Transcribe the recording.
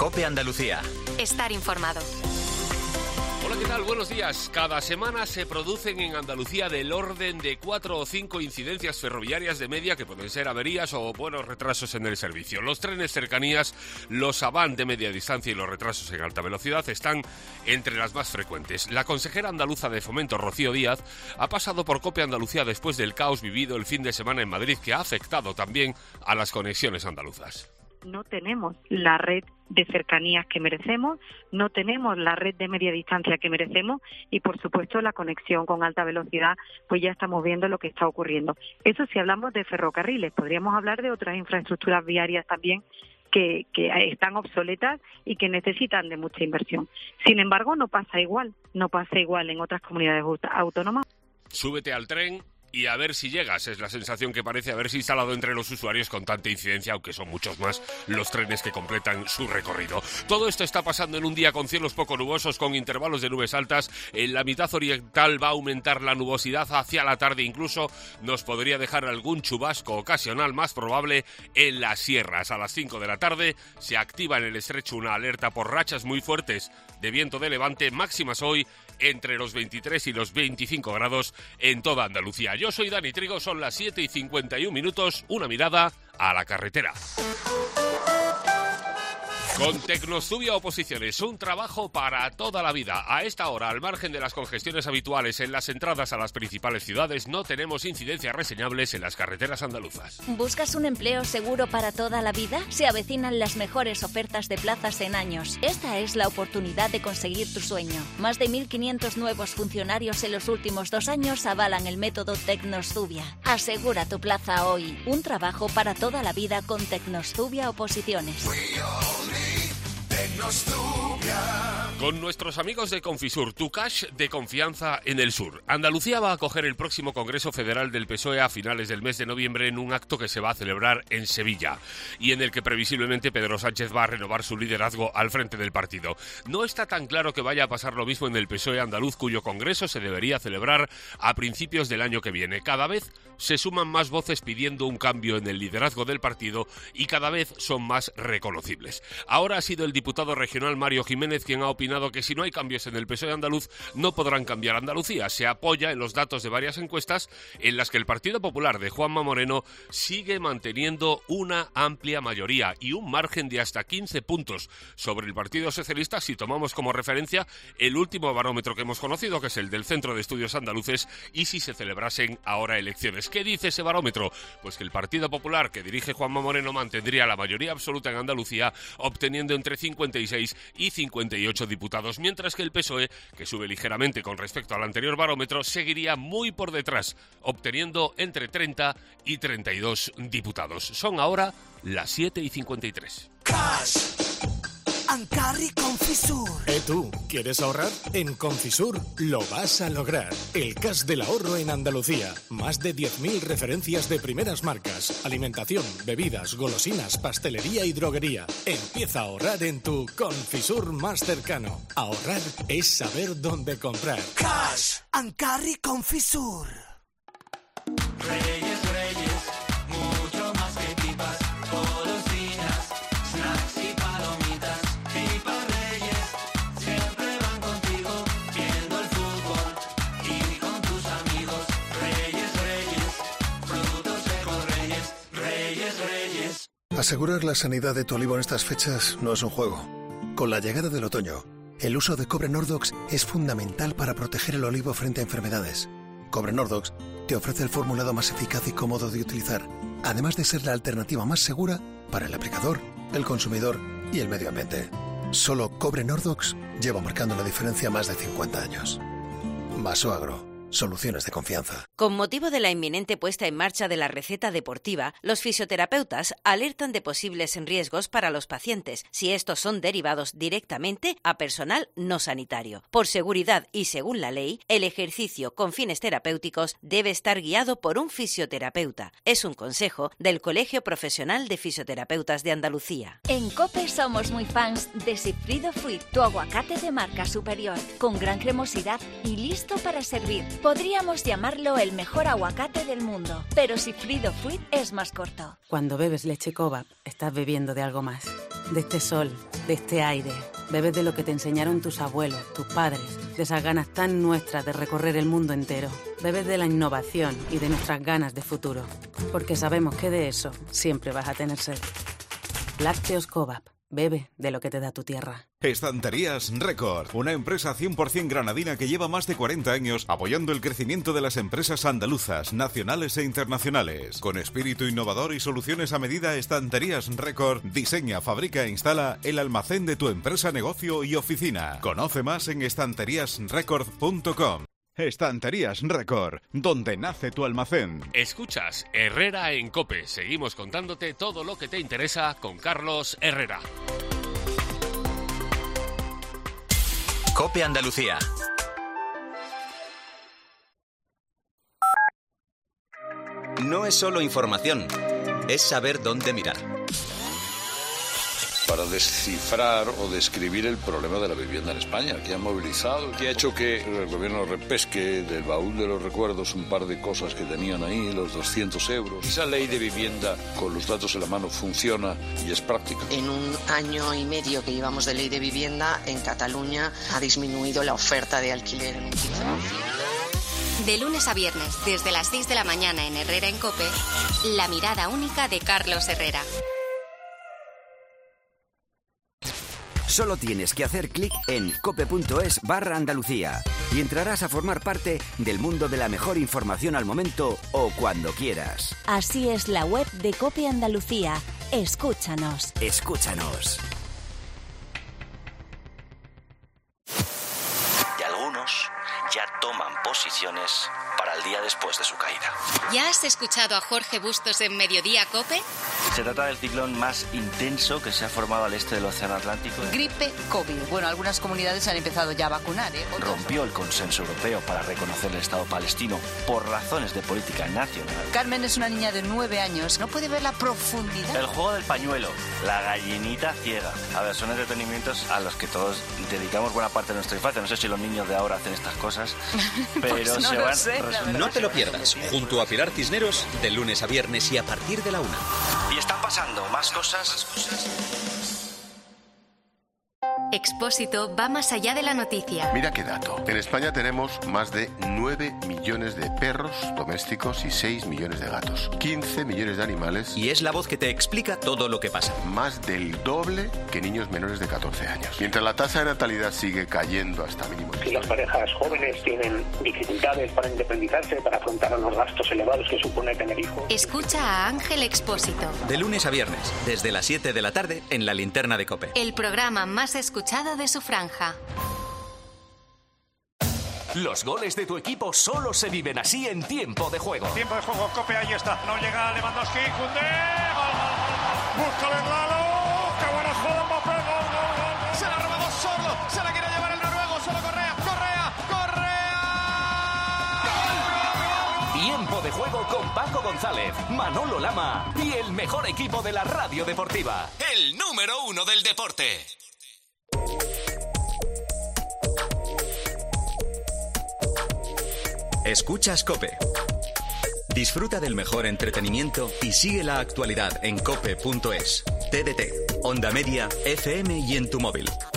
COPE Andalucía. Estar informado. Hola, ¿qué tal? Buenos días. Cada semana se producen en Andalucía del orden de 4 o 5 incidencias ferroviarias de media que pueden ser averías o buenos retrasos en el servicio. Los trenes cercanías, los Avant de media distancia y los retrasos en alta velocidad están entre las más frecuentes. La consejera andaluza de Fomento, Rocío Díaz, ha pasado por COPE Andalucía después del caos vivido el fin de semana en Madrid, que ha afectado también a las conexiones andaluzas. No tenemos la red de cercanías que merecemos, no tenemos la red de media distancia que merecemos y, por supuesto, la conexión con alta velocidad, pues ya estamos viendo lo que está ocurriendo. Eso si hablamos de ferrocarriles, podríamos hablar de otras infraestructuras viarias también que están obsoletas y que necesitan de mucha inversión. Sin embargo, no pasa igual en otras comunidades autónomas. Súbete al tren y a ver si llegas, es la sensación que parece haberse instalado entre los usuarios con tanta incidencia, aunque son muchos más los trenes que completan su recorrido. Todo esto está pasando en un día con cielos poco nubosos, con intervalos de nubes altas. En la mitad oriental va a aumentar la nubosidad hacia la tarde, incluso nos podría dejar algún chubasco ocasional, más probable en las sierras. A las 5 de la tarde se activa en el estrecho una alerta por rachas muy fuertes de viento de levante, máximas hoy entre los 23 y los 25 grados en toda Andalucía. Yo soy Dani Trigo, son las 7:51, una mirada a la carretera. Con Tecnostubia Oposiciones, un trabajo para toda la vida. A esta hora, al margen de las congestiones habituales en las entradas a las principales ciudades, no tenemos incidencias reseñables en las carreteras andaluzas. ¿Buscas un empleo seguro para toda la vida? Se avecinan las mejores ofertas de plazas en años. Esta es la oportunidad de conseguir tu sueño. Más de 1.500 nuevos funcionarios en los últimos 2 años avalan el método Tecnostubia. Asegura tu plaza hoy. Un trabajo para toda la vida con Tecnostubia Oposiciones. Con nuestros amigos de Confisur, tu cash de confianza en el sur. Andalucía va a acoger el próximo Congreso Federal del PSOE a finales del mes de noviembre en un acto que se va a celebrar en Sevilla y en el que previsiblemente Pedro Sánchez va a renovar su liderazgo al frente del partido. No está tan claro que vaya a pasar lo mismo en el PSOE andaluz, cuyo Congreso se debería celebrar a principios del año que viene. Cada vez se suman más voces pidiendo un cambio en el liderazgo del partido y cada vez son más reconocibles. Ahora ha sido el diputado regional Mario Jiménez quien ha opinado que si no hay cambios en el PSOE andaluz no podrán cambiar Andalucía. Se apoya en los datos de varias encuestas en las que el Partido Popular de Juanma Moreno sigue manteniendo una amplia mayoría y un margen de hasta 15 puntos sobre el Partido Socialista si tomamos como referencia el último barómetro que hemos conocido, que es el del Centro de Estudios Andaluces, y si se celebrasen ahora elecciones. ¿Qué dice ese barómetro? Pues que el Partido Popular que dirige Juanma Moreno mantendría la mayoría absoluta en Andalucía, obteniendo entre 56 y 58 diputados, mientras que el PSOE, que sube ligeramente con respecto al anterior barómetro, seguiría muy por detrás, obteniendo entre 30 y 32 diputados. Son ahora las 7:53. Cash and Carry Confisur. ¿Tú quieres ahorrar? En Confisur lo vas a lograr. El cash del ahorro en Andalucía. Más de 10.000 referencias de primeras marcas. Alimentación, bebidas, golosinas, pastelería y droguería. Empieza a ahorrar en tu Confisur más cercano. Ahorrar es saber dónde comprar. Cash and Carry Confisur. Reyes, Reyes, mucho más que pipas, golosinas, snacks y palomitas. Pipas Reyes, siempre van contigo, viendo el fútbol y con tus amigos. Reyes, Reyes, frutos secos Reyes, Reyes, Reyes. Asegurar la sanidad de tu olivo en estas fechas no es un juego. Con la llegada del otoño, el uso de cobre Nordox es fundamental para proteger el olivo frente a enfermedades. Cobre Nordox te ofrece el formulado más eficaz y cómodo de utilizar, además de ser la alternativa más segura para el aplicador, el consumidor y el medio ambiente. Solo Cobre Nordox lleva marcando la diferencia más de 50 años. Vasoagro. Soluciones de confianza. Con motivo de la inminente puesta en marcha de la receta deportiva, los fisioterapeutas alertan de posibles riesgos para los pacientes si estos son derivados directamente a personal no sanitario. Por seguridad y según la ley, el ejercicio con fines terapéuticos debe estar guiado por un fisioterapeuta. Es un consejo del Colegio Profesional de Fisioterapeutas de Andalucía. En COPE somos muy fans de Sigfrido Fruit, tu aguacate de marca superior, con gran cremosidad y listo para servir. Podríamos llamarlo el mejor aguacate del mundo, pero Sigfrido Fruit es más corto. Cuando bebes leche Cobap, estás bebiendo de algo más. De este sol, de este aire. Bebes de lo que te enseñaron tus abuelos, tus padres, de esas ganas tan nuestras de recorrer el mundo entero. Bebes de la innovación y de nuestras ganas de futuro. Porque sabemos que de eso siempre vas a tener sed. Lácteos Cobap. Bebe de lo que te da tu tierra. Estanterías Record, una empresa 100% granadina que lleva más de 40 años apoyando el crecimiento de las empresas andaluzas, nacionales e internacionales. Con espíritu innovador y soluciones a medida, Estanterías Record diseña, fabrica e instala el almacén de tu empresa, negocio y oficina. Conoce más en estanteriasrecord.com. Estanterías Record, donde nace tu almacén. Escuchas Herrera en COPE. Seguimos contándote todo lo que te interesa con Carlos Herrera. COPE Andalucía. No es solo información, es saber dónde mirar. Para descifrar o describir el problema de la vivienda en España, que ha movilizado, que ha hecho que el gobierno repesque del baúl de los recuerdos un par de cosas que tenían ahí, los 200 euros. Esa ley de vivienda, con los datos en la mano, funciona y es práctica. En un año y medio que llevamos de ley de vivienda, en Cataluña ha disminuido la oferta de alquiler en un 15%. De lunes a viernes, desde las 6 de la mañana en Herrera en COPE, la mirada única de Carlos Herrera. Solo tienes que hacer clic en cope.es/Andalucía y entrarás a formar parte del mundo de la mejor información al momento o cuando quieras. Así es la web de COPE Andalucía. Escúchanos. Escúchanos. Y algunos ya toman posiciones para el día después de su caída. ¿Ya has escuchado a Jorge Bustos en Mediodía COPE? Se trata del ciclón más intenso que se ha formado al este del Océano Atlántico. Gripe COVID. Bueno, algunas comunidades han empezado ya a vacunar, Rompió el consenso europeo para reconocer el Estado palestino por razones de política nacional. Carmen es una niña de 9 años. No puede ver la profundidad. El juego del pañuelo. La gallinita ciega. A ver, son entretenimientos a los que todos dedicamos buena parte de nuestra infancia. No sé si los niños de ahora hacen estas cosas, pero pues no se lo van... sé, No te lo pierdas, junto a Pilar Cisneros, de lunes a viernes y a partir de la 1. Y están pasando más cosas. Expósito va más allá de la noticia. Mira qué dato. En España tenemos más de 9 millones de perros domésticos y 6 millones de gatos. 15 millones de animales. Y es la voz que te explica todo lo que pasa. Más del doble que niños menores de 14 años. Mientras la tasa de natalidad sigue cayendo hasta mínimos. Si las parejas jóvenes tienen dificultades para independizarse, para afrontar los gastos elevados que supone tener hijos. Escucha a Ángel Expósito. De lunes a viernes, desde las 7 de la tarde, en la linterna de COPE. El programa más escuchado de su franja. Los goles de tu equipo solo se viven así en tiempo de juego. Tiempo de juego, COPE, ahí está. No llega Lewandowski, Koundé. Gol. Busca el Lalo. Qué buena jugada, Mbappé. Gol. Se la ha robado solo. Se la quiere llevar el noruego. Solo Correa. Tiempo de juego con Paco González, Manolo Lama y el mejor equipo de la radio deportiva. El número 1 del deporte. Escuchas COPE. Disfruta del mejor entretenimiento y sigue la actualidad en cope.es, TDT, Onda Media, FM y en tu móvil.